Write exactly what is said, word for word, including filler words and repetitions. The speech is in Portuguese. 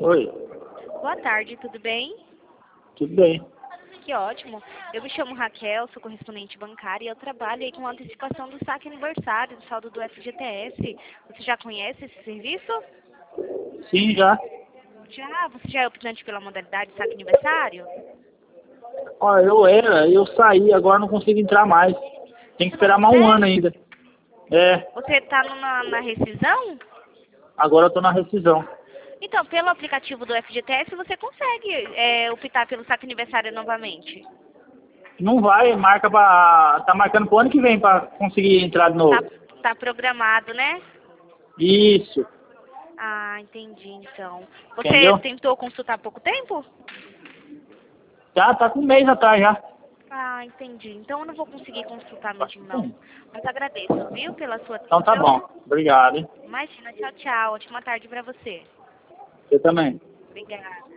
Oi, Boa tarde, tudo bem? tudo bem. Que ótimo. Eu me chamo Raquel, sou correspondente bancária e eu trabalho aí com a antecipação do saque aniversário, do saldo do F G T S. Você já conhece esse serviço? Sim, já. Já? Você já é optante pela modalidade saque aniversário? Ó, eu era, eu saí, agora não consigo entrar mais. Tem que Você não esperar mais um ano consegue? ainda. É, Você está na, na rescisão? agora eu tô na rescisão. Então, pelo aplicativo do F G T S, você consegue é, optar pelo saque aniversário novamente. Não vai, marca pra. Tá marcando pro ano que vem pra conseguir entrar de Tá, novo. tá programado, né? Isso, Ah, entendi, então. Você entendeu? tentou consultar há pouco tempo? Já tá com um mês atrás já. Ah, entendi. Então eu não vou conseguir consultar Acho mesmo, que não. sim. Mas agradeço, viu, pela sua Então tá bom. atenção. Obrigado, hein? Imagina, tchau, tchau. Ótima tarde pra você. Você também. Obrigada.